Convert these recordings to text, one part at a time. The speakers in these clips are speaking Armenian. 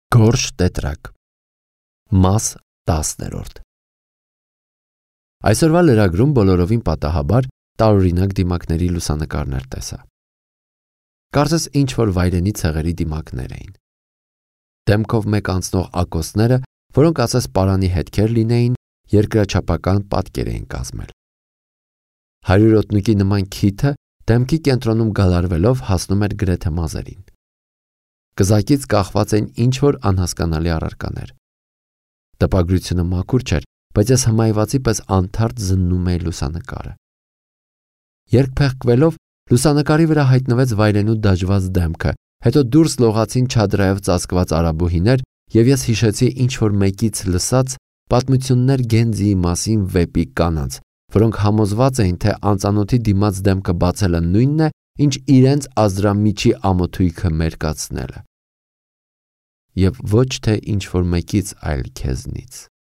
Գորշ տետրակ Մաս 10 Այսօրվա լրագրում բոլորովին պատահաբար տարօրինակ դիմակների լուսանկարներ տեսա։ Կարծես ինչ-որ վայրենի ցեղերի դիմակներ էին։ Դեմքով մեկ անցնող ակոսները, որոնք ասես պարանի հետքեր լինեին, երկրաչափական պատկեր էին կազմել։ Հարյուրոտնուկի նման քիթը դեմքի կենտրոնում գալարվելով հասնում էր գրեթե մազերին։ Կզակից կախված էին ինչ-որ անհասկանալի առարկաներ։ Տպագրությունը մաքուր չէր, բայց ես հմայվածի պես անթարթ զննում էի լուսանկարը։ Երկփեղկվելով լուսանկարի վրա հայտնվեց վայրենու դաջված դեմքը, հետո դուրս լողացին չադրայով ծածկված արաբուհիներ, եւ ես հիշեցի ինչ-որ մեկից լսած պատմություններ Գենզիի մասին վեպի կանանց, որոնք համոզված էին, թե անծանոթի դիմաց դեմքը բացելը նույնն է, ինչ իրենց ազդրամիջի ամոթույքը մերկացնելը։ Եվ ոչ թե ինչ-որ մեկից, այլ քեզնից։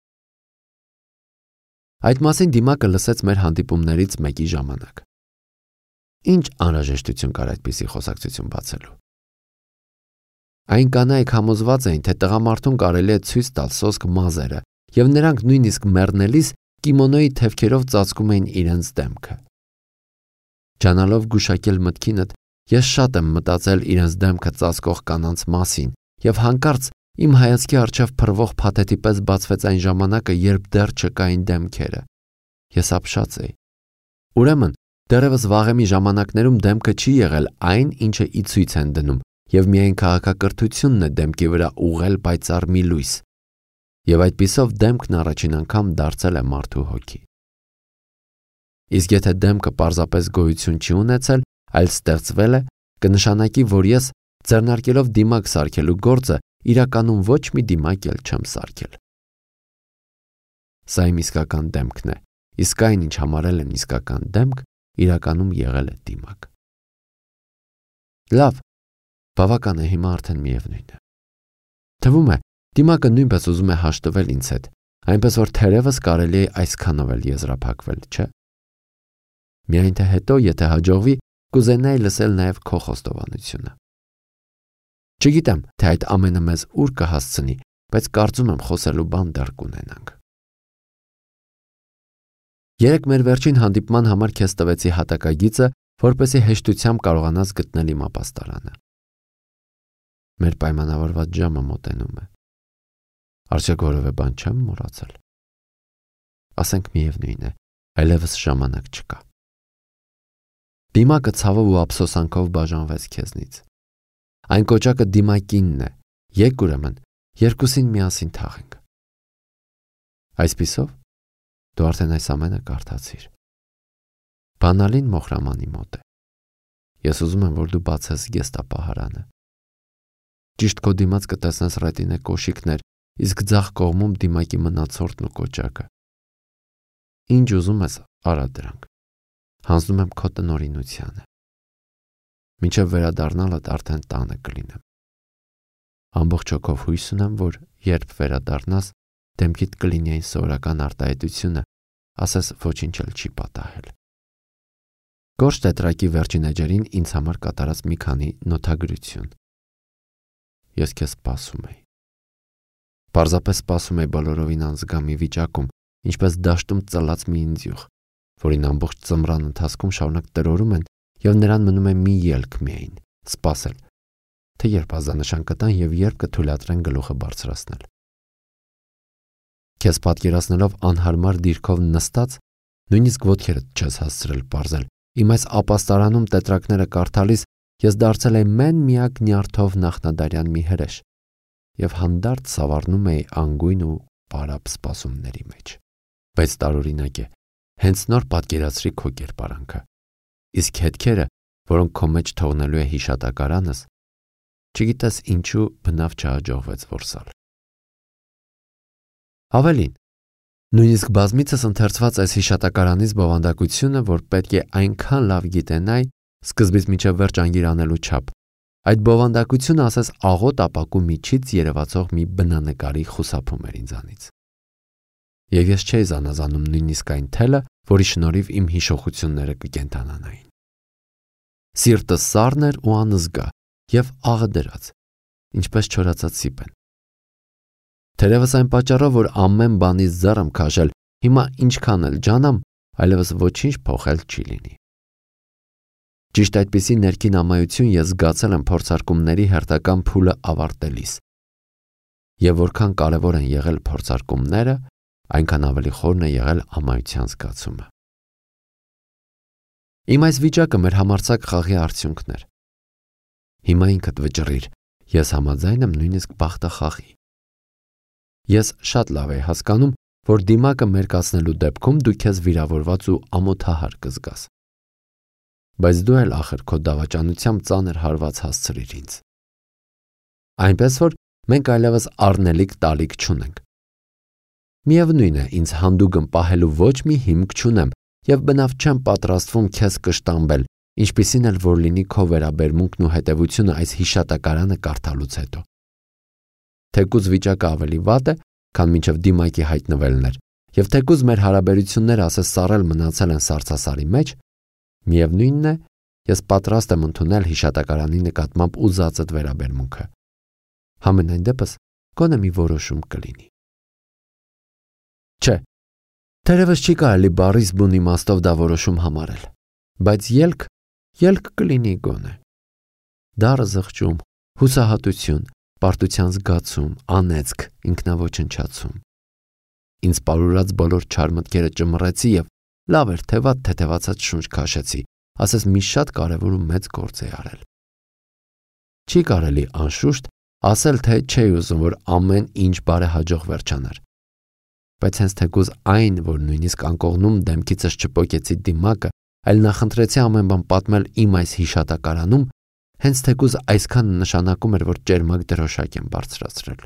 Այդ մասին դիմակը լսեց մեր հանդիպումներից մեկի ժամանակ։ Ինչ անհրաժեշտություն կար այդպիսի խոսակցություն բացելու։ Այն կանայք համոզված էին, թե տղամարդուն կարելի է ցույց տալ սոսկ մազերը, եւ նրանք նույնիսկ մեռնելիս կիմոնոյի թևքերով ծածկում էին իրենց դեմքը։ Ջանալով գուշակել մտքինդ, ես շատ եմ մտածել իրենց դեմքը ծածկող կանանց մասին, եւ հանկարծ իմ հայացքի առջև փռվող փաթեթի պես բացվեց այն ժամանակը, երբ դեռ չկային դեմքերը։ Ես ապշած էի։ Ուրեմն, դեռևս վաղեմի ժամանակներում դեմքը չի եղել այն, ինչը ի ցույց են դնում, եւ միայն քաղաքակրթությունն է դեմքի վրա ուղղել պայծառ մի լույս։ Եվ այդպիսով դեմքն առաջին անգամ դարձել է մարդու հոգի։ Իսկ եթե դեմքը պարզապես գոյություն չի ունեցել, այլ ստեղծվել է, կնշանակի, որ ես ձեռնարկելով դիմակ սարքելու գործը իրականում ոչ մի դիմակ էլ չեմ սարքել։ Սա իմ իսկական դեմքն է, իսկ այն, ինչ համարել են իսկական դեմք, իրականում եղել է դիմակ։ Լավ, բավական է, հիմա արդեն միևնույն է։ Թվում է, դիմակը նույնպես ուզում է հաշտվել ինձ հետ, այնպես որ թերևս կարելի է այսքանով էլ եզրափակվել, չէ՞։ Միայն թե հետո, եթե հաջողվի, կուզենայի լսել նաև քո խոստովանությունը։ Չգիտեմ, թե այդ ամենը մեզ ուր կհասցնի, բայց կարծում եմ խոսելու բան դեռ կունենանք։ Երեկ մեր վերջին հանդիպման համար քեզ տվեցի հատակագիծը, որպեսզի հեշտությամբ կարողանաս գտնել իմ ապաստարանը։ Մեր պայմանավորված ժամը մոտենում է։ Արդյոք որևէ բան չեմ մոռացել։ Ասենք միևնույն է, այլևս ժամանակ չկա։ Դիմակը ցավով ու ափսոսանքով բաժանվեց քեզնից։ Այն կոճակը դիմակինն է, եկ ուրեմն, երկուսին միասին թաղենք։ Այսպիսով, դու արդեն այս ամենը կարդացիր։ Բանալին Մոխրամանի մոտ է։ Ես ուզում եմ, որ դու բացես գեստապահարանը։ Ճիշտ քո դիմաց կտեսնես ռետինե կոշիկներ, իսկ ձախ կողմում դիմակի մնացորդն ու կոճակը։ Ինչ ուզում ես, արա դրանք։ Հանձնում եմ քո տնօրինությանը։ Մինչև վերադառնալդ արդեն տանը կլինեմ։ Ամբողջ հոգով հույս ունեմ, որ երբ վերադառնաս, դեմքիդ կլինի այն սովորական արտահայտությունը, ասես ոչինչ էլ չի պատահել։ Գորշ տետրակի վերջին էջերին ինձ համար կատարած մի քանի նոթագրություն։ Ես քեզ սպասում էի։ Պարզապես սպասում էի բոլորովին անզգամի վիճակում, ինչպես դաշտում ծլած մի ինձյուղ, որին ամբողջ ծմրան ընթացքում շարունակ տրորում են, եւ նրան մնում է մի ելք միայն՝ սպասել, թե երբ ազանշան կտան եւ երբ կթույլատրեն գլուխը բարձրացնել։ Քեզ պատկերացնելով անհարմար դիրքով նստած, նույնիսկ ոտքերդ չես հասցրել պարզել։ Իմ այս ապաստարանում տետրակները կարդալիս ես դարձել եմ միակ նյարդով նախնադարյան մի հրեշ եւ հանդարտ սավառնում էի անգույն ու պարապ սպասումների մեջ։ Բայց տարօրինակ է, հենց նոր պատկերացրի քո կերպարանքը։ Իսկ հետքերը, որոնք քո մեջ թողնելու է հիշատակարանս, չգիտես ինչու բնավ չհաջողվեց որսալ։ Ավելին, նույնիսկ բազմիցս ընթերցված այս հիշատակարանից բովանդակությունը, որ պետք է այնքան լավ գիտենայի, սկզբից մինչև վերջ անգիր անելու չափ, այդ բովանդակությունը ասես աղոտ ապակու միջից երևացող մի բնանկարի խուսափում էր ինձանից։ Եվ ես չէի զանազանում նույնիսկ այն թելը, որի շնորհիվ իմ հիշողությունները կկենդանանային։ Սիրտը սառն էր ու անզգա եւ աղը դրած, ինչպես չորացած սիպեն։ Թերևս այն պատճառով, որ ամեն բանից զառամ քաշել, հիմա ինչքան էլ ջանամ, այլևս ոչինչ փոխել չի լինի։ Ճիշտ այդպիսի ներքին ամայություն ես զգացել եմ փորձարկումների հերթական փուլը ավարտելիս։ Եվ որքան կարևոր են եղել փորձարկումները, այնքան ավելի խորն է եղել ամայության զգացումը։ Իմ այս վիճակը մեր համարձակ խաղի արդյունքն էր։ Հիմա ինքդ վճռիր, ես համաձայն եմ նույնիսկ բախտը խաղի։ Ես շատ լավ եմ հասկանում, որ դիմակը մերկացնելու դեպքում դու քեզ վիրավորված ու ամոթահար կզգաս։ Բայց դու էլ ախր քո դավաճանությամբ ծանր հարված հասցրիր ինձ։ Այնպես որ մենք այլևս առնելիք տալիք չունենք։ Միևնույն է, ինձ հանդուգն պահելու ոչ մի հիմք չունեմ և բնավ չեմ պատրաստվում քեզ կշտամբել, ինչպիսին էլ որ լինի քո վերաբերմունքն ու հետևությունը այս հիշատակարանը կարդալուց հետո։ Թեկուզ վիճակը ավելի վատ է, քան մինչև դիմակի հայտնվելն էր, և թեկուզ մեր հարաբերությունները ասես սառել մնացել են սառցասարի մեջ, միևնույնն է, ես պատրաստ եմ ընդունել հիշատակարանի նկատմամբ ուզածդ վերաբերմունքը։ Համենայն դեպս գոնե մի որոշում կլինի։ Չէ, թերևս չի կարելի բառից բուն իմաստով դա որոշում համարել, բայց ելք կլինի գոնե։ Դառը զղջում, հուսահատություն, պարտության զգացում, անեծք, ինքնաոչնչացում։ Ինձ պարուրած բոլոր չար մտքերը ճմռեցի և լավ էր թե վատ թեթևացած շունչ քաշեցի, ասես մի շատ կարևոր ու մեծ գործ է արել։ Չի կարելի անշուշտ ասել, թե չէի ուզում, որ ամեն ինչ բարեհաջող վերջանար։ Բայց հենց թեկուզ այն, որ նույնիսկ անկողնում դեմքիցս չպոկեցի դիմակը, այլ նախընտրեցի ամեն բան պատմել իմ այս հիշատակարանում, հենց թեկուզ այսքանը նշանակում էր, որ ճերմակ դրոշակ եմ բարձրացրել։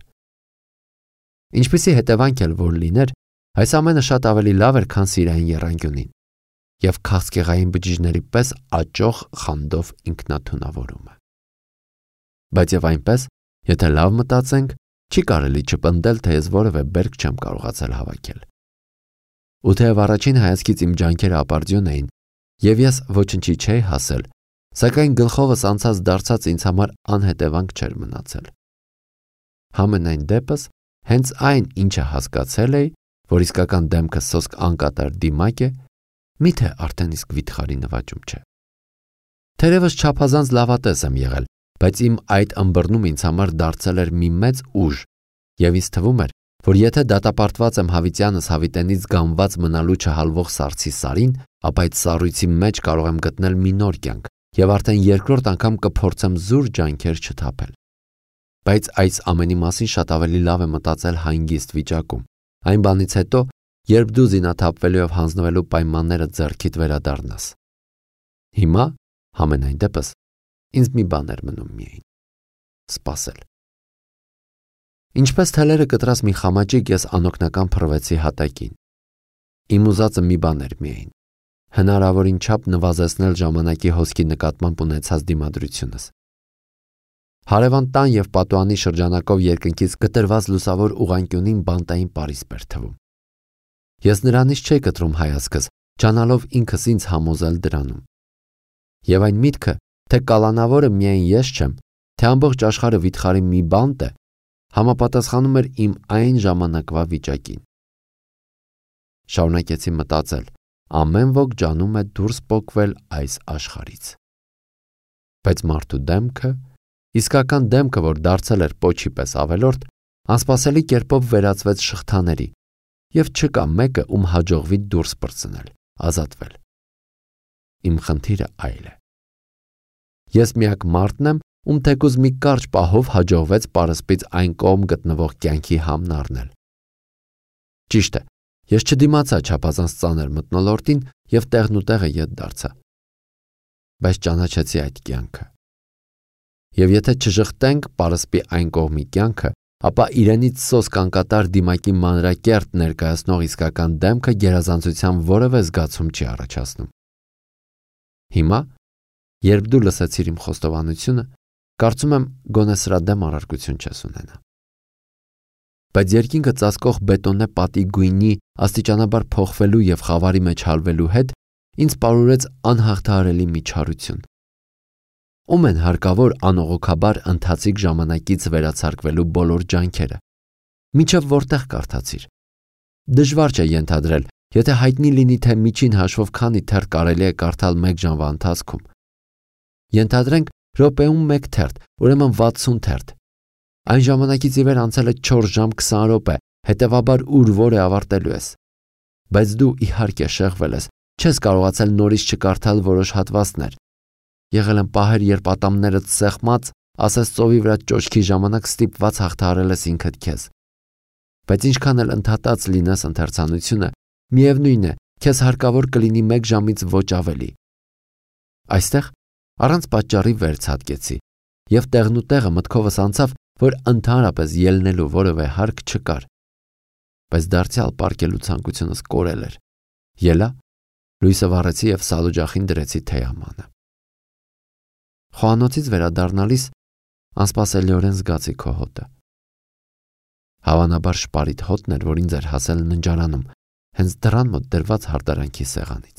Ինչպիսի հետևանք էլ որ լիներ, այս ամենը շատ ավելի լավ էր, քան սիրային եռանկյունին և քաղցկեղային բջիջների պես աճող խանդով ինքնաթունավորումը։ Բայց և այնպես, եթե լավ մտածենք, չի կարելի չպնդել, թե ես որևէ բերք չեմ կարողացել հավաքել։ Ու թեև առաջին հայացքից իմ ջանքերը ապարդյուն էին, և ես ոչնչի չէի հասել, սակայն գլխովս անցած դարձած ինձ համար անհետևանք չէր մնացել։ Համենայն դեպս, հենց այն, ինչը հասկացել էի, որ իսկական դեմքը սոսկ անկատար դիմակ է, միթե արդեն իսկ վիթխարի նվաճում չէ։ Թերևս չափազանց լավատես եմ եղել, բայց իմ այդ ըմբռնում ինձ համար դարձել էր մի մեծ ուժ, և ինձ թվում էր, որ եթե դատապարտված եմ հավիտյանս հավիտենից գանված մնալու չհալվող սառցի սարին, ապա այդ սառույցի մեջ կարող եմ գտնել մի նոր կյանք, և արդեն երկրորդ անգամ կփորձեմ զուր ջանքեր չթափել։ Բայց այս ամենի մասին շատ ավելի լավ է մտածել հանգիստ վիճակում, այն բանից հետո, երբ դու զինաթափվելու և հանձնվելու պայմանները ձեռքիդ վերադառնաս։ Հիմա, համենայն դեպս, ինձ մի բան էր մնում միայն՝ սպասել։ Ինչպես թելերը կտրած մի խամաճիկ ես անօգնական փռվեցի հատակին։ Իմ ուզածը մի բան էր միայն՝ հնարավորին չափ նվազեցնել ժամանակի հոսքի նկատմամբ ունեցած դիմադրությունս։ Հարևան տան և պատուհանի շրջանակով երկնքից կտրված լուսավոր ուղղանկյունին բանտային պարիսպ էր թվում։ Ես նրանից չէի կտրում հայացքս, ճանալով ինքս ինձ համոզել դրանում։ Եվ այն միտքը, թե կալանավորը միայն ես չեմ, թե ամբողջ աշխարհը վիթխարի մի բանտ է, համապատասխանում էր իմ այն ժամանակվա վիճակին։ Շարունակեցի մտածել, ամեն ոք ջանում է դուրս պոկվել այս աշխարհից։ Բայց մարդու դեմքը, իսկական դեմքը, որ դարձել էր պոչի պես ավելորդ, անսպասելի կերպով վերածվեց շղթաների, և չկա մեկը, ում հաջողվի դուրս պրծնել, ազատվել։ Իմ խնդիրը այլ է։ Ես միակ մարդն եմ, ում թեկուզ մի կարճ պահով հաջողվեց պարսպից այն կողմ գտնվող կյանքի համն առնել։ Ճիշտ է, ես չդիմացա չափազանց ծանր մթնոլորտին և տեղնուտեղը ետ դարձա։ Բայց ճանաչեցի այդ կյանքը։ Եվ եթե չժխտենք պարսպի այն կողմի կյանքը, ապա իրենից սոսկ անկատար դիմակի մանրակերտ ներկայացնող իսկական դեմքը գերազանցության որևէ զգացում չի առաջացնում։ Հիմա, երբ դու լսեցիր իմ խոստովանությունը, կարծում եմ գոնե սրա դեմ առարկություն չես ունենա։ Բայց երկինքը ծածկող բետոնե պատի գույնի աստիճանաբար փոխվելու և խավարի մեջ հալվելու հետ ինձ պարուրեց անհաղթահարելի մի չարություն։ Ում են հարկավոր անողոքաբար ընթացիկ ժամանակից վերացարկվելու բոլոր ջանքերը, Մինչև որտեղ կարդացիր։ Դժվար չէ ենթադրել, եթե հայտնի լինի, թե միջին հաշվով քանի թերթ կարելի է կարդալ 1 ժամվա ընթացքում։ Ենթադրենք րոպեում 1 թերթ, ուրեմն 60 թերթ։ Այն ժամանակից ի վեր անցել է 4 ժամ 20 րոպե, հետևաբար ուր որ է ավարտելու ես։ Բայց դու իհարկե շեղվել ես, չես կարողացել նորից չկարդալ որոշ հատվածներ։ Եղել են պահեր, երբ ատամներդ սեղմած, ասես ծովի վրա ճոճքի ժամանակ ստիպված հաղթահարել ես ինքդ քեզ։ Բայց ինչքան էլ ընդհատած լինես ընթերցանությունը, միևնույն է, քեզ հարկավոր կլինի 1 ժամից ոչ ավելի։ Այստեղ առանց պատճառի վերցատկեցի եւ տեղնուտեղը մտքովս անցավ, որ ընդհանրապես ելնելու որևէ հարկ չկար։ Բայց դարձյալ պարկելու ցանկությունս կորել էր։ Ելա, լույսը վառեցի եւ սալուջախին դրեցի թեյամանը։ Խոհանոցից վերադառնալիս անսպասելիորեն զգացի քո հոտը։ Հավանաբար շպարիտ հոտն էր, որ ինձ էր հասել ննջարանում, հենց դռան մոտ դրված հարդարանքի սեղանից։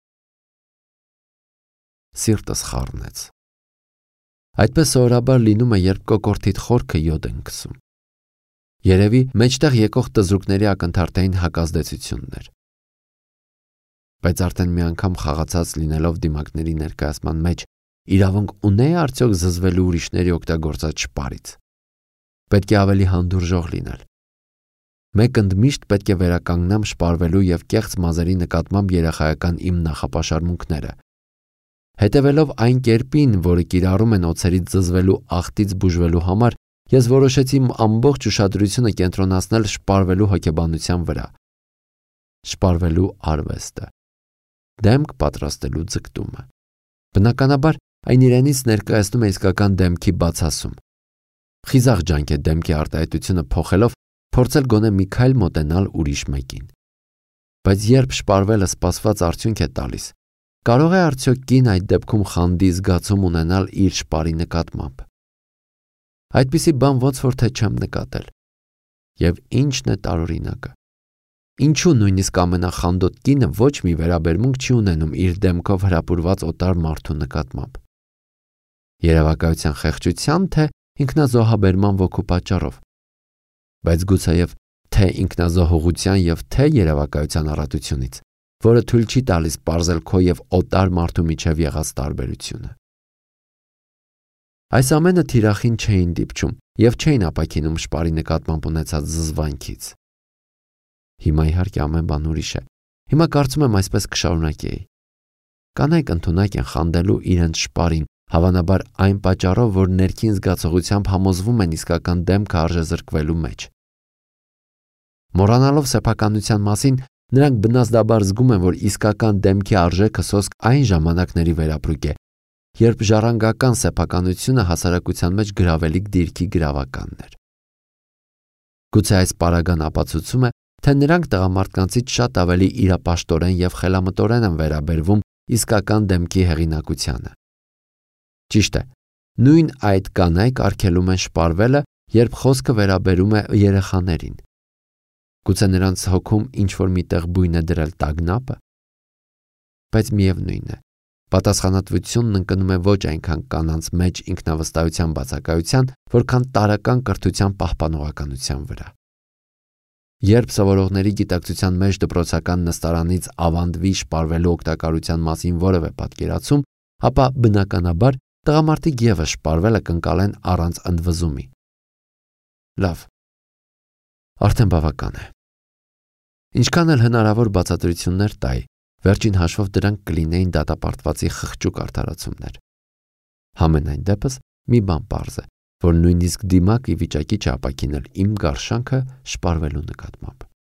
Սիրտս խառնեց։ Այդպես սովորաբար լինում է, երբ կոկորդիդ խորքը յոդ են քսում։ Երևի մեջտեղ եկող տզրուկների ակնթարթային հակազդեցություններ։ Բայց արդեն մի անգամ խաղացած լինելով դիմակների ներկայացման մեջ, իրավունք ունեի արդյոք զզվելու ուրիշների օգտագործած շպարից։ Պետք է ավելի հանդուրժող լինել։ Մեկ ընդմիշտ պետք է վերականգնեմ շպարվելու եւ կեղծ մազերի նկատմամբ երեխայական իմ նախապաշարմունքները։ Հետևելով այն կերպին, որը կիրառում են օձերից զզվելու աղտից բուժվելու համար, ես որոշեցի ամբողջ ուշադրությունը կենտրոնացնել շպարվելու հոգեբանության վրա։ Շպարվելու արվեստը։ Դեմք պատրաստելու ձգտումը։ Բնականաբար այն իրենից ներկայացնում է իսկական դեմքի բացասում։ Խիզախ ջանք է դեմքի արտահայտությունը փոխելով փորձել գոնե մի քայլ մոտենալ ուրիշ մեկին։ Բայց երբ շպարվելը սպասված արդյունք է տալիս, կարող է արդյոք կին այդ դեպքում խանդի զգացում ունենալ իր շպարի նկատմամբ։ Այդպիսի բան ոնց որ թե չեմ նկատել։ Եվ ինչն է տարօրինակը։ Ինչու նույնիսկ ամենախանդոտ կինը ոչ մի վերաբերմունք չի ունենում իր դեմքով հրապուրված օտար մարդու նկատմամբ։ Երևակայության խեղճության թե ինքնազոհաբերման ոգու պատճառով։ Բայց գուցեև թե ինքնազոհողության եւ թե երևակայության առատությունից, որը թույլ չի տալիս պարզել քո եւ օտար մարդու միջև եղած տարբերությունը։ Այս ամենը թիրախին չէին դիպչում եւ չէին ապակինում շպարի նկատմամբ ունեցած զզվանքից։ Հիմա իհարկե ամեն բան ուրիշ է։ Հիմա կարծում եմ այսպես կշարունակեի։ Կանայք ընդունակ են խանդելու իրենց շպարին, հավանաբար այն պատճառով, որ ներքին զգացողությամբ համոզվում են իսկական դեմքը արժեզրկվելու մեջ։ Մոռանալով սեփականության մասին, նրանք բնազդաբար զգում են, որ իսկական դեմքի արժեքը սոսկ այն ժամանակների վերապրուկ է, երբ ժառանգական սեփականությունը հասարակության մեջ գրավելիք դիրքի գրավականն էր։ Գուցե այս պարագան ապացուցում է, թե նրանք տղամարդկանցից շատ ավելի իրապաշտորեն եւ խելամտորեն են վերաբերվում իսկական դեմքի հեղինակությանը։ Ճիշտ է, նույն այդ կանայք արգելում են շպարվելը, երբ խոսքը վերաբերում է երեխաներին։ Գուցե նրանց հոգում ինչ-որ միտեղ բույն է դրել տագնապը։ Բայց միևնույն է, պատասխանատվությունն ընկնում է ոչ այնքան կանանց մեջ ինքնավստահության բացակայության, որքան տարրական կրթության պահպանողականության վրա։ Երբ սովորողների գիտակցության մեջ դպրոցական նստարանից ավանդվի շպարվելու օգտակարության մասին որևէ պատկերացում, ապա բնականաբար տղամարդիկ ևս շպարվելը կընկալեն առանց ընդվզումի։ Լավ, արդեն բավական է։ Ինչքան էլ հնարավոր բացատրություններ տայի, վերջին հաշվով դրանք կլինեին դատապարտվածի խղճուկ արդարացումներ։ Համենայն դեպս մի բան պարզ է, որ նույնիսկ դիմակ ի վիճակի չէ ապաքինել իմ գարշանքը շպարվելու նկատմամբ։